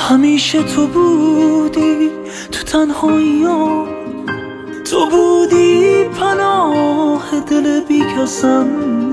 همیشه تو بودی تو تنهاییام، تو بودی پناه دل بی کسم.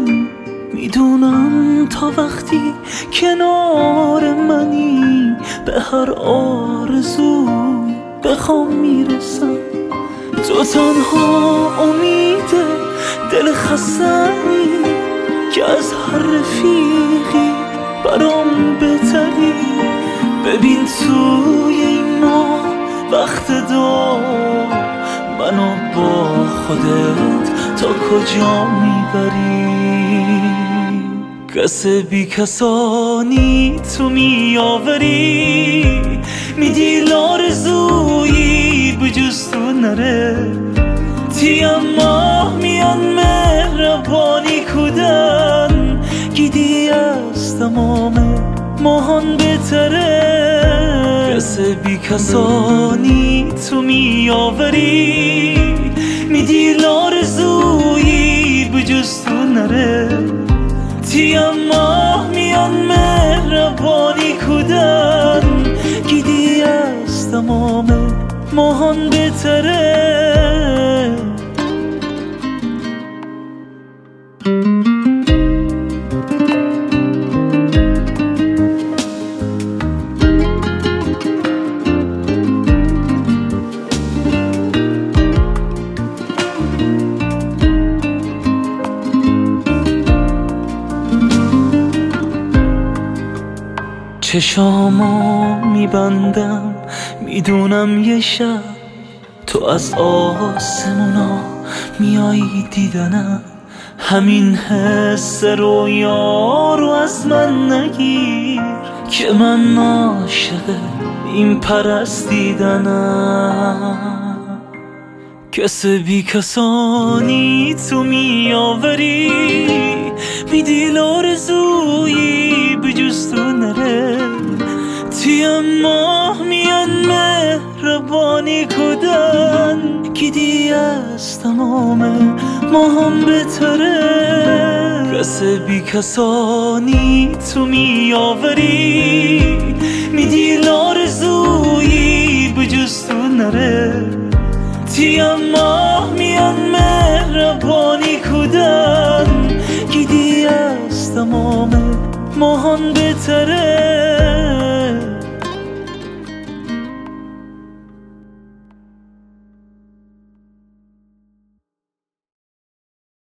میدونم تا وقتی کنار منی به هر آرزو بخوام میرسم. تو تنها امید دل خسته‌ای که از هر رفیقی برام بهتری. ببین توی این ماه وقت دار منو با خودت تا کجا میبری. کس بی کسانی تو میآوری، میدی لارزویی بجز تو نره. تیم ماه میان مهربانی کودن، گیدی از تمام ماهان بهتره. کس بی کسانی تو میآوری، میدی لارزویی بجز تو نره. تیم ماه میان مهربانی کودن، گیدی از تمام ماهان بهتره. چشامو میبندم میدونم یه شب تو از آسمونا میایی دیدنم. همین حس رویا رو از من نگیر که من عاشق این پرستیدنم. کس بی کسانی تو میآوری، میدی لارزویی بجز تو نره. تیم ماه میان مهربانی کودن، گیدی از تمام ماهم بهتره. کس بی کسانی تو میآوری، میدی لارزویی بجز تو نره. تیم ماه میان مهربانی کودن، گیدی از تمام ماهان بهتره.